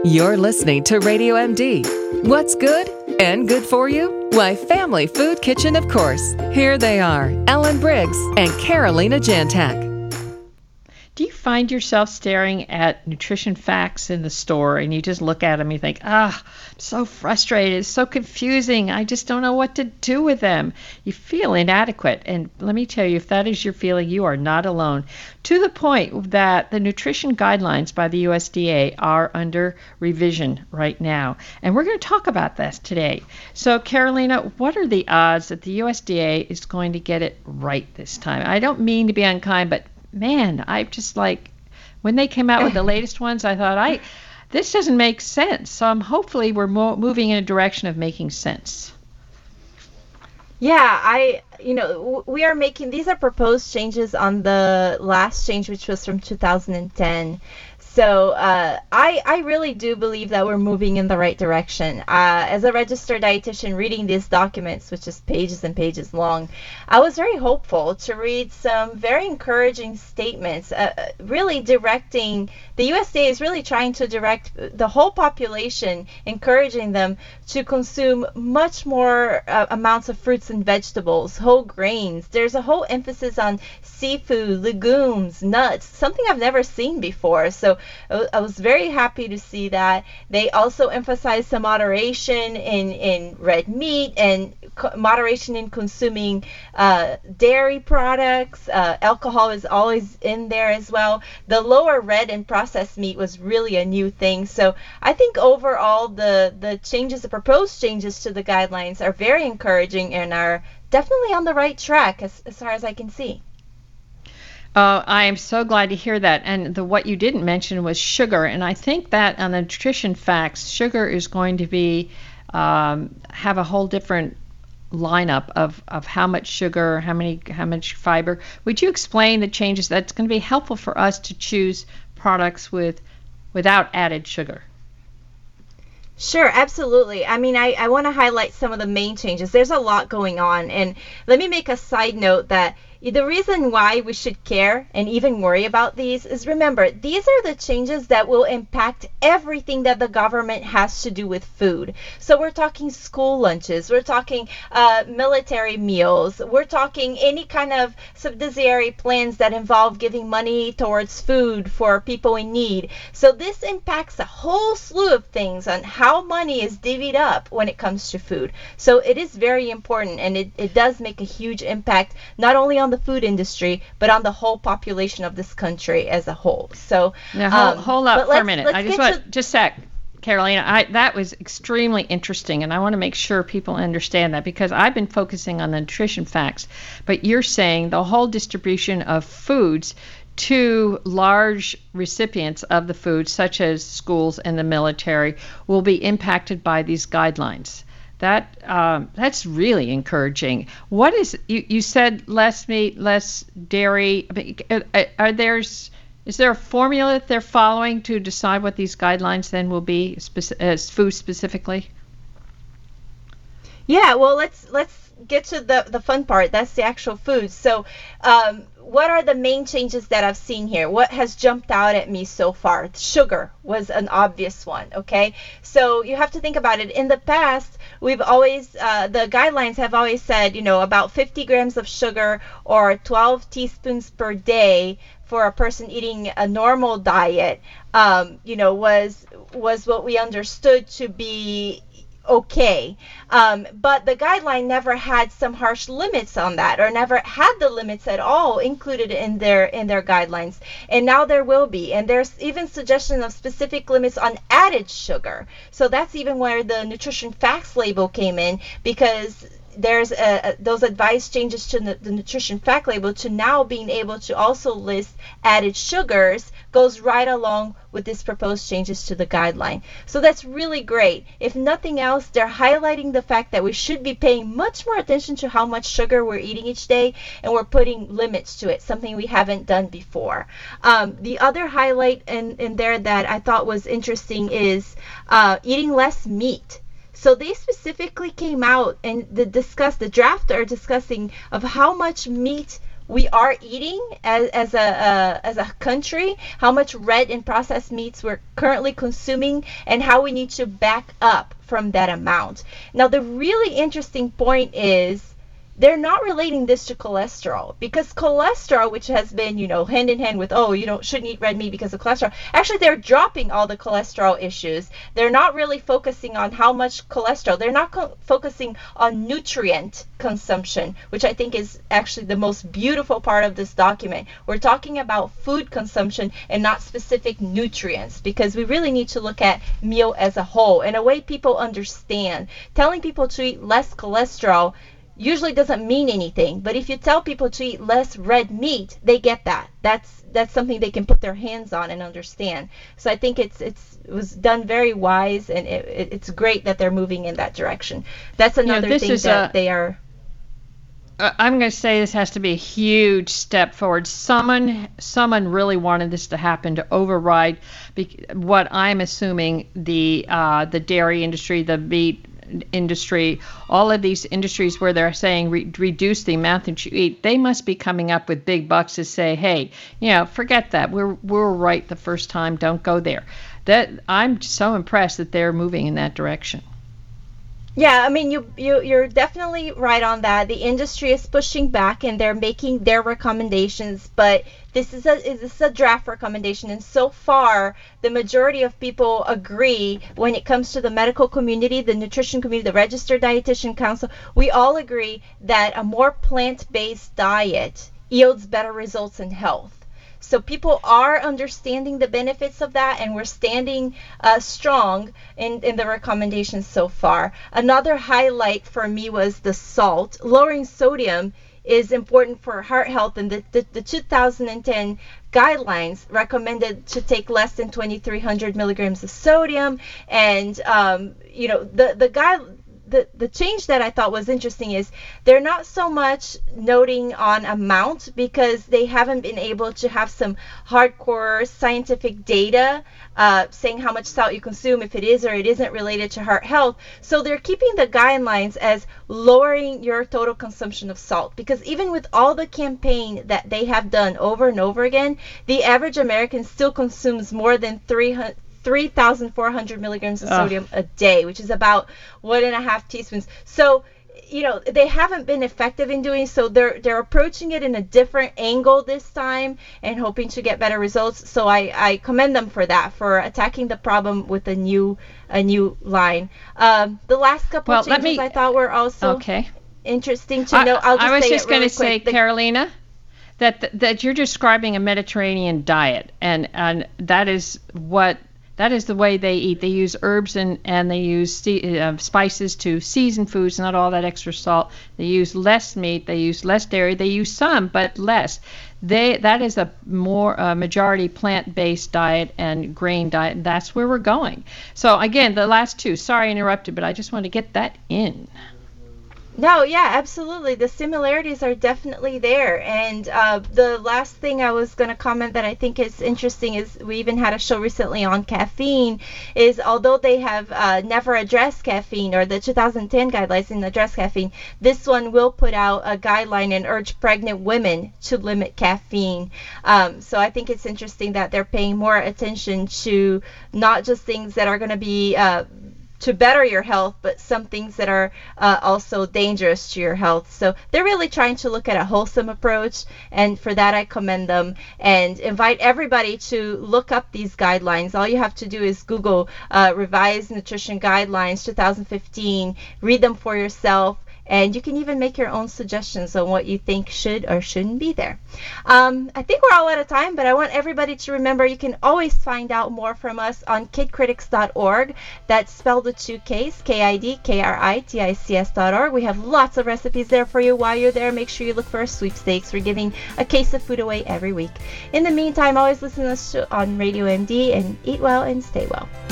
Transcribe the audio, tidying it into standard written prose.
You're listening to Radio MD. What's good and good for you? Why, Family Food Kitchen, of course. Here they are, Ellen Briggs and Carolina Jantak. Do you find yourself staring at nutrition facts in the store and you just look at them and you think, I'm so frustrated, it's so confusing, I just don't know what to do with them? You feel inadequate. And let me tell you, if that is your feeling, you are not alone. To the point that the nutrition guidelines by the USDA are under revision right now. And we're going to talk about this today. So, Carolina, what are the odds that the USDA is going to get it right this time? I don't mean to be unkind, but man, I just when they came out with the latest ones, I thought, this doesn't make sense. So hopefully we're moving in a direction of making sense. Yeah, we are making, these are proposed changes on the last change, which was from 2010. So I really do believe that we're moving in the right direction. As a registered dietitian reading these documents, which is pages and pages long, I was very hopeful to read some very encouraging statements, really directing, the USDA is really trying to direct the whole population, encouraging them to consume much more amounts of fruits and vegetables, whole grains. There's a whole emphasis on seafood, legumes, nuts, something I've never seen before. So I was very happy to see that. They also emphasize some moderation in red meat and moderation in consuming dairy products. Alcohol is always in there as well. The lower red and processed meat was really a new thing. So I think overall the changes, the proposed changes to the guidelines are very encouraging and are definitely on the right track as far as I can see. I am so glad to hear that. And what you didn't mention was sugar. And I think that on the nutrition facts, sugar is going to be have a whole different lineup of how much sugar, how much fiber. Would you explain the changes that's going to be helpful for us to choose products without added sugar? Sure, absolutely. I mean, I want to highlight some of the main changes. There's a lot going on. And let me make a side note that the reason why we should care and even worry about these is, remember, these are the changes that will impact everything that the government has to do with food. So we're talking school lunches, we're talking military meals, we're talking any kind of subsidiary plans that involve giving money towards food for people in need. So this impacts a whole slew of things on how money is divvied up when it comes to food. So it is very important, and it does make a huge impact, not only on the food industry, but on the whole population of this country as a whole. So now hold up for a minute. I just want just a sec, Carolina. That was extremely interesting, and I want to make sure people understand that, because I've been focusing on the nutrition facts, but you're saying the whole distribution of foods to large recipients of the food, such as schools and the military, will be impacted by these guidelines. That's really encouraging. What is you said less meat, less dairy? Is there a formula that they're following to decide what these guidelines then will be as food specifically? Yeah, well, let's get to the fun part. That's the actual food. So what are the main changes that I've seen here? What has jumped out at me so far? Sugar was an obvious one, okay? So you have to think about it. In the past, we've always, the guidelines have always said, about 50 grams of sugar or 12 teaspoons per day for a person eating a normal diet, was what we understood to be okay. But the guideline never had some harsh limits on that, or never had the limits at all included in their guidelines. And now there will be. And there's even suggestion of specific limits on added sugar. So that's even where the nutrition facts label came in, because there's those advice changes to the nutrition fact label to now being able to also list added sugars goes right along with these proposed changes to the guideline. So that's really great. If nothing else, they're highlighting the fact that we should be paying much more attention to how much sugar we're eating each day, and we're putting limits to it, something we haven't done before. The other highlight in there that I thought was interesting is eating less meat. So they specifically came out and the draft are discussing of how much meat we are eating as a country, how much red and processed meats we're currently consuming, and how we need to back up from that amount. Now, the really interesting point is they're not relating this to cholesterol, because cholesterol, which has been, hand in hand with, oh, shouldn't eat red meat because of cholesterol. Actually, they're dropping all the cholesterol issues. They're not really focusing on how much cholesterol. They're not focusing on nutrient consumption, which I think is actually the most beautiful part of this document. We're talking about food consumption and not specific nutrients, because we really need to look at meal as a whole and a way people understand. Telling people to eat less cholesterol usually doesn't mean anything, but if you tell people to eat less red meat, they get that. That's something they can put their hands on and understand. So I think it was done very wise, and it's great that they're moving in that direction. That's another thing that they are. I'm going to say this has to be a huge step forward. Someone really wanted this to happen, to override what I'm assuming the dairy industry, the meat industry, all of these industries where they're saying reduce the amount that you eat. They must be coming up with big bucks to say, hey, forget that. We're right the first time. Don't go there. That I'm so impressed that they're moving in that direction. Yeah, I mean, you're definitely right on that. The industry is pushing back, and they're making their recommendations, but this is a draft recommendation, and so far the majority of people agree. When it comes to the medical community, the nutrition community, the registered dietitian council, we all agree that a more plant-based diet yields better results in health. So people are understanding the benefits of that, and we're standing strong in the recommendations so far. Another highlight for me was the salt. Lowering sodium is important for heart health, and the 2010 guidelines recommended to take less than 2,300 milligrams of sodium. And the change that I thought was interesting is they're not so much noting on amount, because they haven't been able to have some hardcore scientific data saying how much salt you consume, if it is or it isn't related to heart health. So they're keeping the guidelines as lowering your total consumption of salt, because even with all the campaign that they have done over and over again, the average American still consumes more than 3,400 milligrams of sodium a day, which is about 1.5 teaspoons. So, they haven't been effective in doing so. They're approaching it in a different angle this time and hoping to get better results. So I commend them for that, for attacking the problem with a new line. The last couple of changes I thought were also interesting to know. I was just going to say, Carolina, that you're describing a Mediterranean diet, and that is the way they eat. They use herbs and they use spices to season foods, not all that extra salt. They use less meat. They use less dairy. They use some, but less. That is a more majority plant-based diet and grain diet, and that's where we're going. So again, the last two. Sorry I interrupted, but I just want to get that in. No, yeah, absolutely. The similarities are definitely there. And the last thing I was going to comment that I think is interesting is we even had a show recently on caffeine, is although they have never addressed caffeine, or the 2010 guidelines didn't address caffeine, this one will put out a guideline and urge pregnant women to limit caffeine. So I think it's interesting that they're paying more attention to not just things that are going to be to better your health, but some things that are also dangerous to your health. So they're really trying to look at a wholesome approach, and for that I commend them and invite everybody to look up these guidelines. All you have to do is Google Revised Nutrition Guidelines 2015, read them for yourself, and you can even make your own suggestions on what you think should or shouldn't be there. I think we're all out of time, but I want everybody to remember you can always find out more from us on kidcritics.org. That's spelled with 2 Ks, KIDKRITICS.org. We have lots of recipes there for you. While you're there, make sure you look for our sweepstakes. We're giving a case of food away every week. In the meantime, always listen to us on Radio MD, and eat well and stay well.